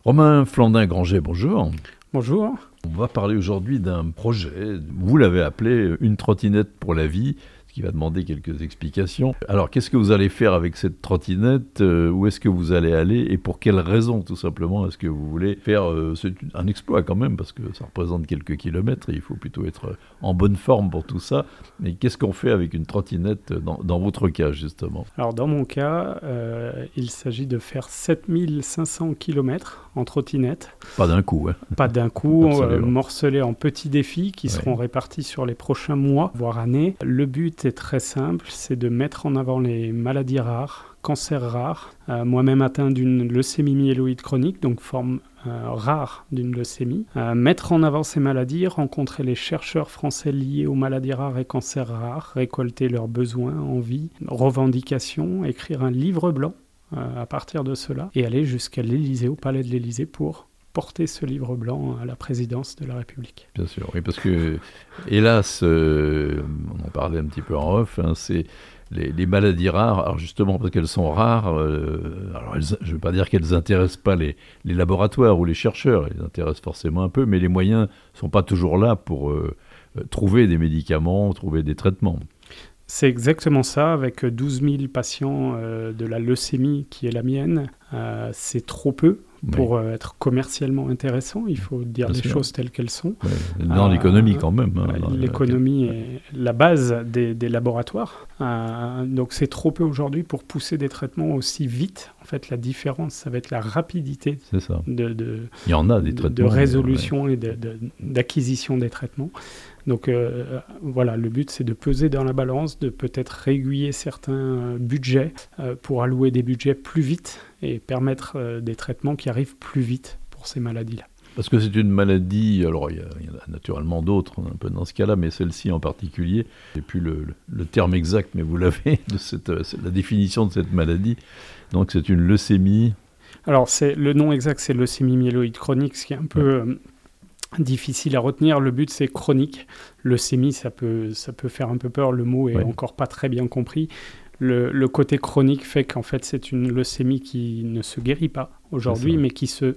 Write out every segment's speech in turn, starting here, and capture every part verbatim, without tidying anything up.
Romain Flandin-Granger, bonjour. Bonjour. On va parler aujourd'hui d'un projet, vous l'avez appelé une trottinette pour la vie, ce qui va demander quelques explications. Alors, qu'est-ce que vous allez faire avec cette trottinette ? euh, Où est-ce que vous allez aller ? Et pour quelles raisons, tout simplement, est-ce que vous voulez faire euh, c'est un exploit quand même, parce que ça représente quelques kilomètres et il faut plutôt être en bonne forme pour tout ça. Mais qu'est-ce qu'on fait avec une trottinette dans, dans votre cas, justement ? Alors, dans mon cas, euh, il s'agit de faire sept mille cinq cents kilomètres en trottinette. Pas d'un coup, hein. Pas d'un coup, euh, Absolument. morcelés en petits défis qui Ouais. seront répartis sur les prochains mois, voire années. Le but est très simple, c'est de mettre en avant les maladies rares, cancers rares. Euh, moi-même atteint d'une leucémie myéloïde chronique, donc forme euh, rare d'une leucémie. Euh, mettre en avant ces maladies, rencontrer les chercheurs français liés aux maladies rares et cancers rares, récolter leurs besoins, envies, revendications, écrire un livre blanc euh, à partir de cela, et aller jusqu'à l'Élysée, au palais de l'Élysée, pour porter ce livre blanc à la présidence de la République. Bien sûr, oui, parce que, hélas, euh, on en parlait un petit peu en off, hein, c'est les, les maladies rares, alors justement parce qu'elles sont rares, euh, alors elles, je ne veux pas dire qu'elles n'intéressent pas les, les laboratoires ou les chercheurs, elles intéressent forcément un peu, mais les moyens ne sont pas toujours là pour euh, trouver des médicaments, trouver des traitements. C'est exactement ça, avec douze mille patients euh, de la leucémie qui est la mienne, euh, c'est trop peu pour Oui. euh, être commercialement intéressant, il faut dire Bien les sûr. choses telles qu'elles sont. Ouais, dans Euh, l'économie quand même. hein, Ouais, dans- L'économie est la base des, des laboratoires, Euh, donc c'est trop peu aujourd'hui pour pousser des traitements aussi vite. En fait, la différence, ça va être la rapidité C'est ça. de, de, Il y en a des de, traitements. de résolution et de, de, d'acquisition des traitements. Donc euh, voilà, le but c'est de peser dans la balance, de peut-être réaiguiller certains euh, budgets euh, pour allouer des budgets plus vite et permettre euh, des traitements qui arrivent plus vite pour ces maladies-là. Parce que c'est une maladie, alors il y, a, il y en a naturellement d'autres, un peu dans ce cas-là, mais celle-ci en particulier, et puis le, le, le terme exact, mais vous l'avez, de cette, la définition de cette maladie. Donc c'est une leucémie. Alors c'est, le nom exact c'est leucémie myéloïde chronique, ce qui est un peu euh, difficile à retenir. Le but c'est chronique. Leucémie, ça peut, ça peut faire un peu peur, le mot est Ouais. encore pas très bien compris. Le, le côté chronique fait qu'en fait c'est une leucémie qui ne se guérit pas aujourd'hui, C'est ça. mais qui se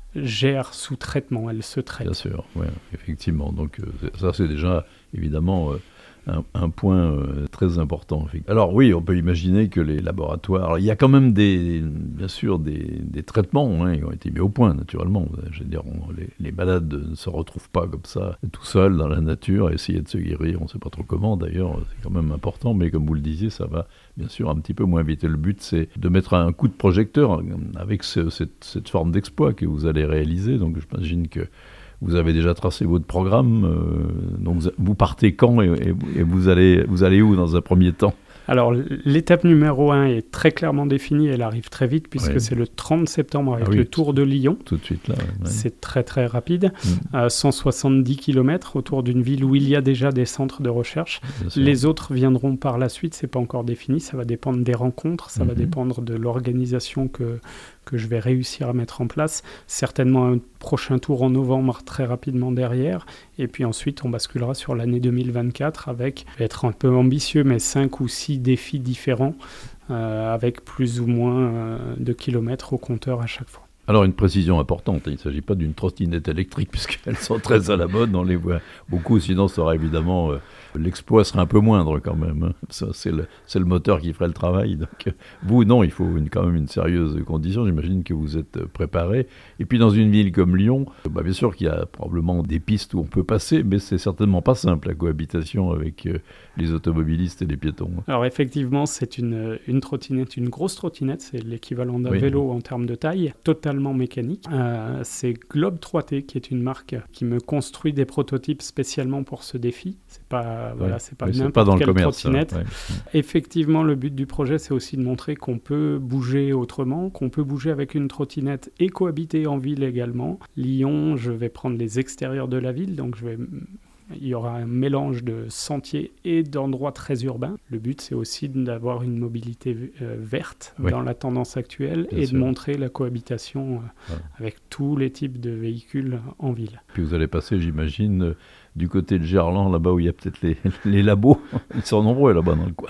gère sous traitement, elle se traite. Bien sûr, ouais, effectivement. Donc euh, ça c'est déjà évidemment euh, un, un point euh, très important. Alors oui, on peut imaginer que les laboratoires, alors, il y a quand même des, bien sûr des, des traitements hein, qui ont été mis au point naturellement. Je veux dire, on, les, les malades ne se retrouvent pas comme ça tout seuls dans la nature à essayer de se guérir. On ne sait pas trop comment d'ailleurs, c'est quand même important, mais comme vous le disiez, ça va bien sûr un petit peu moins vite. Et le but c'est de mettre un coup de projecteur avec ce, cette, cette forme d'exploit que vous allez réaliser. Donc j'imagine que vous avez déjà tracé votre programme, euh, donc vous partez quand et, et, et vous, allez, vous allez où dans un premier temps ? Alors, l'étape numéro un est très clairement définie, elle arrive très vite, puisque Ouais. c'est le trente septembre avec Ah oui, le Tour de Lyon. Tout de suite là. Ouais. C'est très très rapide, Mmh, euh, cent soixante-dix kilomètres autour d'une ville où il y a déjà des centres de recherche. bien sûr. Les autres viendront par la suite, c'est pas encore défini, ça va dépendre des rencontres, ça va Mhm. dépendre de l'organisation que, que je vais réussir à mettre en place. Certainement un prochain tour en novembre très rapidement derrière, et puis ensuite on basculera sur l'année deux mille vingt-quatre avec, je vais être un peu ambitieux, mais cinq ou six défis différents, euh, avec plus ou moins euh, de kilomètres au compteur à chaque fois. Alors une précision importante, il ne s'agit pas d'une trottinette électrique puisqu'elles sont très à la mode, on les voit beaucoup, sinon ça aurait évidemment, euh, l'exploit serait un peu moindre quand même, hein. Ça, c'est, le, c'est le moteur qui ferait le travail, donc euh, vous non, il faut une, quand même une sérieuse condition, j'imagine que vous êtes préparé, et puis dans une ville comme Lyon, bah, bien sûr qu'il y a probablement des pistes où on peut passer, mais c'est certainement pas simple la cohabitation avec euh, les automobilistes et les piétons. Alors effectivement, c'est une, une trottinette, une grosse trottinette, c'est l'équivalent d'un Oui. vélo en termes de taille, totalement mécanique. Euh, c'est Globe trois T qui est une marque qui me construit des prototypes spécialement pour ce défi. C'est pas, voilà, c'est pas Oui, c'est n'importe pas dans quelle le commerce, trottinette. ça, ouais. Effectivement, le but du projet, c'est aussi de montrer qu'on peut bouger autrement, qu'on peut bouger avec une trottinette et cohabiter en ville également. Lyon, je vais prendre les extérieurs de la ville, donc je vais... il y aura un mélange de sentiers et d'endroits très urbains. Le but, c'est aussi d'avoir une mobilité euh, verte Oui. dans la tendance actuelle Bien et sûr. de montrer la cohabitation euh, Ouais. avec tous les types de véhicules en ville. Puis vous allez passer, j'imagine, euh, du côté de Gerland, là-bas où il y a peut-être les, les labos. Ils sont nombreux là-bas dans le coin.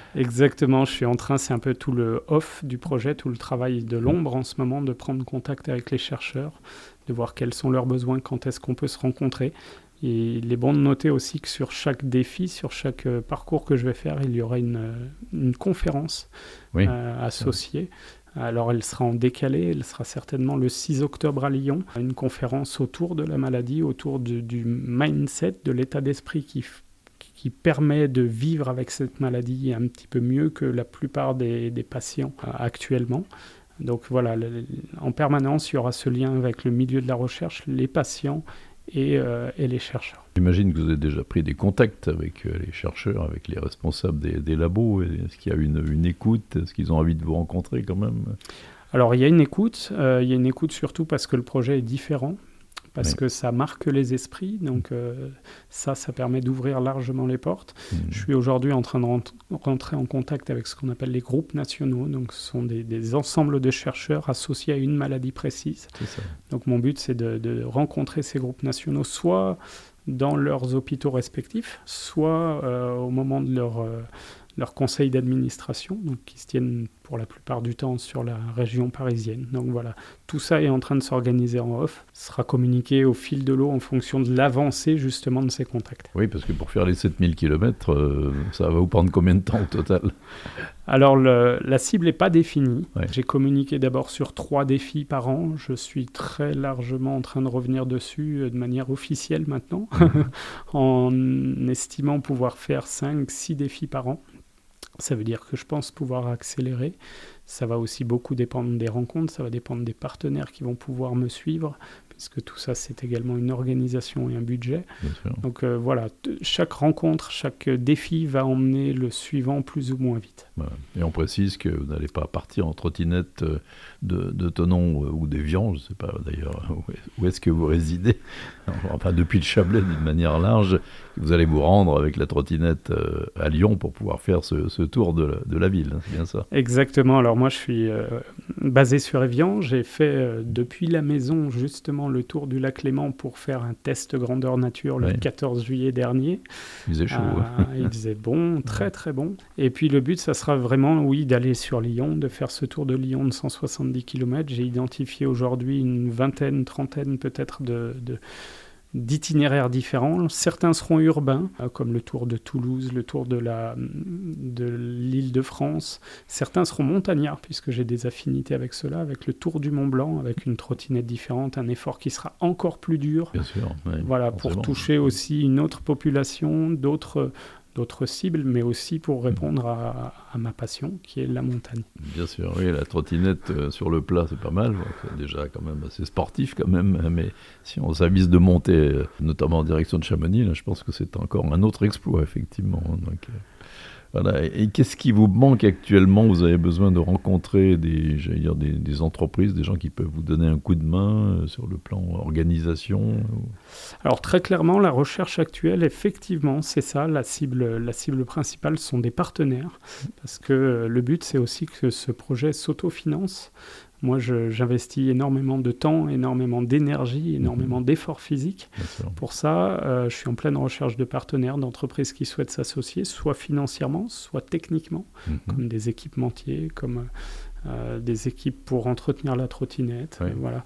Exactement, je suis en train, c'est un peu tout le off du projet, tout le travail de l'ombre en ce moment, de prendre contact avec les chercheurs, de voir quels sont leurs besoins, quand est-ce qu'on peut se rencontrer. Et il est bon de noter aussi que sur chaque défi, sur chaque euh, parcours que je vais faire, il y aura une, euh, une conférence oui. euh, associée. Alors elle sera en décalé, elle sera certainement le six octobre à Lyon, une conférence autour de la maladie, autour de, du mindset, de l'état d'esprit qui qui permet de vivre avec cette maladie un petit peu mieux que la plupart des, des patients euh, actuellement. Donc voilà, le, en permanence, il y aura ce lien avec le milieu de la recherche, les patients et, euh, et les chercheurs. J'imagine que vous avez déjà pris des contacts avec euh, les chercheurs, avec les responsables des, des labos. Est-ce qu'il y a une, une écoute? Est-ce qu'ils ont envie de vous rencontrer quand même? Alors il y a une écoute, euh, il y a une écoute surtout parce que le projet est différent. Parce oui. que ça marque les esprits, donc euh, ça, ça permet d'ouvrir largement les portes. Mmh. Je suis aujourd'hui en train de rent- rentrer en contact avec ce qu'on appelle les groupes nationaux, donc ce sont des, des ensembles de chercheurs associés à une maladie précise. C'est ça. Donc mon but, c'est de, de rencontrer ces groupes nationaux, soit dans leurs hôpitaux respectifs, soit euh, au moment de leur... Euh, leur conseil d'administration, donc qui se tiennent pour la plupart du temps sur la région parisienne. Donc voilà, tout ça est en train de s'organiser en off, sera communiqué au fil de l'eau en fonction de l'avancée justement de ces contacts. Oui, parce que pour faire les sept mille kilomètres, euh, ça va vous prendre combien de temps au total? Alors le, la cible n'est pas définie. Ouais. J'ai communiqué d'abord sur trois défis par an. Je suis très largement en train de revenir dessus de manière officielle maintenant, mmh. en estimant pouvoir faire cinq six défis par an. Ça veut dire que je pense pouvoir accélérer. Ça va aussi beaucoup dépendre des rencontres, ça va dépendre des partenaires qui vont pouvoir me suivre, puisque tout ça, c'est également une organisation et un budget. Donc euh, voilà, t- chaque rencontre, chaque défi va emmener le suivant plus ou moins vite. Voilà. Et on précise que vous n'allez pas partir en trottinette de, de Thonon ou d'Évian, je ne sais pas d'ailleurs où est-ce que vous résidez, enfin depuis le Chablais d'une manière large, vous allez vous rendre avec la trottinette à Lyon pour pouvoir faire ce, ce tour de la, de la ville, hein, c'est bien ça? Exactement, alors moi je suis euh, basé sur Évian, j'ai fait euh, depuis la maison justement le tour du lac Léman pour faire un test grandeur nature le ouais. quatorze juillet dernier. Il faisait chaud. Euh, il faisait bon, très très bon. Et puis le but, ça sera vraiment, oui, d'aller sur Lyon, de faire ce tour de Lyon de cent soixante-dix kilomètres. J'ai identifié aujourd'hui une vingtaine, trentaine peut-être de... de d'itinéraires différents. Certains seront urbains, comme le tour de Toulouse, le tour de, la, de l'Île-de-France. Certains seront montagnards, puisque j'ai des affinités avec cela, avec le tour du Mont-Blanc, avec une trottinette différente, un effort qui sera encore plus dur. Bien sûr. Ouais, voilà, pour toucher aussi une autre population, d'autres... d'autres cibles, mais aussi pour répondre à, à ma passion, qui est la montagne. Bien sûr, oui, la trottinette euh, sur le plat, c'est pas mal. C'est déjà quand même assez sportif quand même, mais si on s'avise de monter, euh, notamment en direction de Chamonix, là, je pense que c'est encore un autre exploit, effectivement. Donc, euh, voilà. Et, et qu'est-ce qui vous manque actuellement? Vous avez besoin de rencontrer des, j'allais dire, des, des entreprises, des gens qui peuvent vous donner un coup de main euh, sur le plan organisation ou... Alors très clairement, la recherche actuelle, effectivement, c'est ça, la cible, la cible principale sont des partenaires, parce que euh, le but, c'est aussi que ce projet s'autofinance. Moi, je, j'investis énormément de temps, énormément d'énergie, énormément mmh. d'efforts physiques. Pour ça, euh, je suis en pleine recherche de partenaires, d'entreprises qui souhaitent s'associer, soit financièrement, soit techniquement, mmh. comme des équipementiers, comme euh, des équipes pour entretenir la trottinette. Oui, euh, voilà.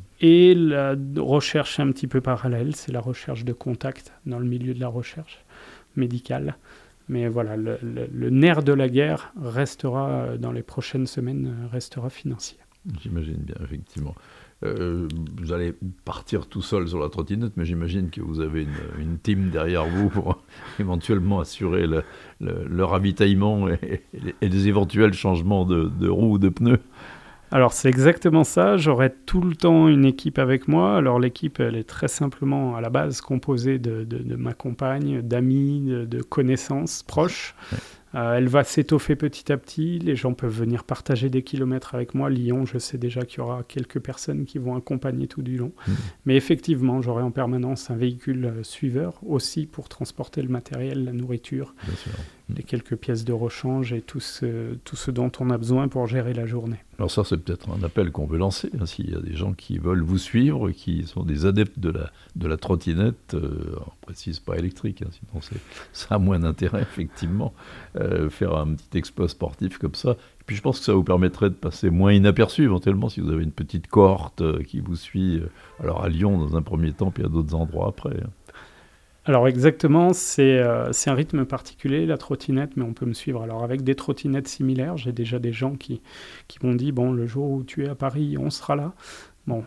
Et la recherche un petit peu parallèle, c'est la recherche de contacts dans le milieu de la recherche médicale. Mais voilà, le, le, le nerf de la guerre restera, dans les prochaines semaines, restera financier. J'imagine bien, effectivement. Euh, vous allez partir tout seul sur la trottinette, mais j'imagine que vous avez une, une team derrière vous pour éventuellement assurer le, le, le ravitaillement et, et les éventuels changements de, de roues ou de pneus. Alors c'est exactement ça, j'aurai tout le temps une équipe avec moi. Alors l'équipe, elle est très simplement à la base composée de, de, de ma compagne, d'amis, de, de connaissances proches. Ouais. Euh, elle va s'étoffer petit à petit, les gens peuvent venir partager des kilomètres avec moi. Lyon, je sais déjà qu'il y aura quelques personnes qui vont accompagner tout du long. Mmh. Mais effectivement, j'aurai en permanence un véhicule euh, suiveur, aussi pour transporter le matériel, la nourriture. les quelques pièces de rechange et tout ce, tout ce dont on a besoin pour gérer la journée. Alors ça, c'est peut-être un appel qu'on veut lancer, hein, s'il y a des gens qui veulent vous suivre, qui sont des adeptes de la, de la trottinette, euh, on précise pas électrique, hein, sinon c'est, ça a moins d'intérêt, effectivement, euh, faire un petit exploit sportif comme ça. Et puis je pense que ça vous permettrait de passer moins inaperçu, éventuellement, si vous avez une petite cohorte euh, qui vous suit, euh, alors à Lyon dans un premier temps, puis à d'autres endroits après. Hein. Alors exactement, c'est, euh, c'est un rythme particulier, la trottinette, mais on peut me suivre. Alors avec des trottinettes similaires, j'ai déjà des gens qui, qui m'ont dit, bon, le jour où tu es à Paris, on sera là. Bon,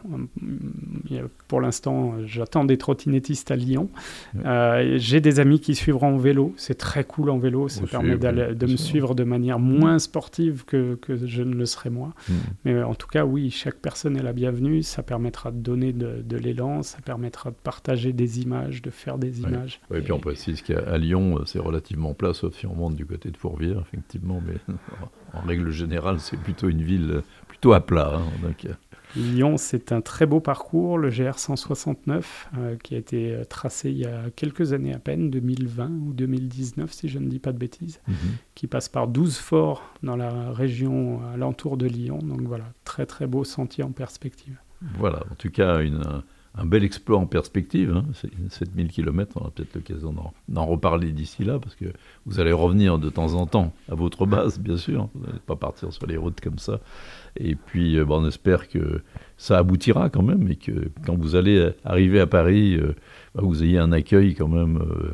euh, pour l'instant, j'attends des trottinettistes à Lyon. Euh, j'ai des amis qui suivront en vélo. C'est très cool en vélo. Ça Aussi, permet oui, de me sûr. suivre de manière moins sportive que, que je ne le serais moi. Mmh. Mais en tout cas, oui, chaque personne est la bienvenue. Ça permettra de donner de, de l'élan. Ça permettra de partager des images, de faire des Ouais. images. Ouais, et puis on précise qu'à Lyon, c'est relativement plat, sauf si on monte du côté de Fourvière, effectivement. Mais en règle générale, c'est plutôt une ville plutôt à plat. Hein, donc, Lyon, c'est un très beau parcours, le G R cent soixante-neuf, euh, qui a été tracé il y a quelques années à peine, deux mille vingt ou deux mille dix-neuf, si je ne dis pas de bêtises, mm-hmm. qui passe par douze forts dans la région alentour de Lyon. Donc voilà, très très beau sentier en perspective. Voilà, en tout cas, une, un, un bel exploit en perspective. Hein. C'est sept mille kilomètres, on a peut-être l'occasion d'en, d'en reparler d'ici là, parce que vous allez revenir de temps en temps à votre base, bien sûr. Vous n'allez pas partir sur les routes comme ça. Et puis, euh, bon, on espère que ça aboutira quand même, et que quand vous allez arriver à Paris, euh, bah, vous ayez un accueil quand même euh,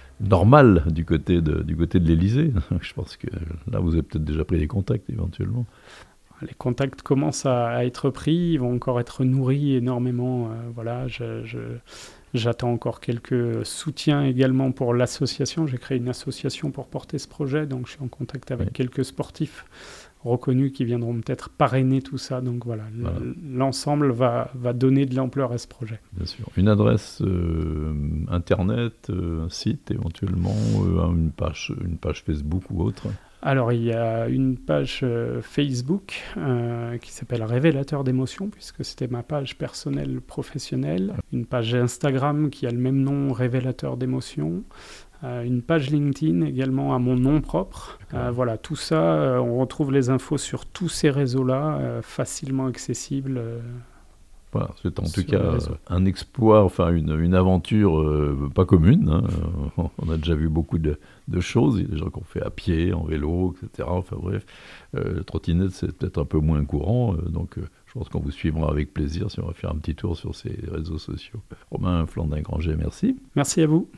normal du côté de, du côté de l'Élysée. Je pense que là, vous avez peut-être déjà pris des contacts éventuellement. Les contacts commencent à, à être pris, ils vont encore être nourris énormément. Euh, voilà, je, je, j'attends encore quelques soutiens également pour l'association. J'ai créé une association pour porter ce projet, donc je suis en contact avec oui. quelques sportifs reconnus qui viendront peut-être parrainer tout ça. Donc voilà, voilà. l'ensemble va, va donner de l'ampleur à ce projet. Bien sûr. Une adresse euh, internet, euh, un site éventuellement, euh, une, page, une page Facebook ou autre? Alors, il y a une page euh, Facebook euh, qui s'appelle Révélateur d'émotions, puisque c'était ma page personnelle professionnelle. Une page Instagram qui a le même nom, Révélateur d'émotions. Euh, une page LinkedIn également à mon nom propre. Euh, voilà, tout ça, euh, on retrouve les infos sur tous ces réseaux-là, euh, facilement accessibles. Euh, Voilà, c'est en tout cas un exploit, enfin une, une aventure euh, pas commune. Hein. On a déjà vu beaucoup de, de choses. Il y a des gens qui ont fait à pied, en vélo, et cetera. Enfin bref, euh, le trottinette, c'est peut-être un peu moins courant. Euh, donc euh, je pense qu'on vous suivra avec plaisir si on va faire un petit tour sur ces réseaux sociaux. Romain Flandin-Granger, merci. Merci à vous.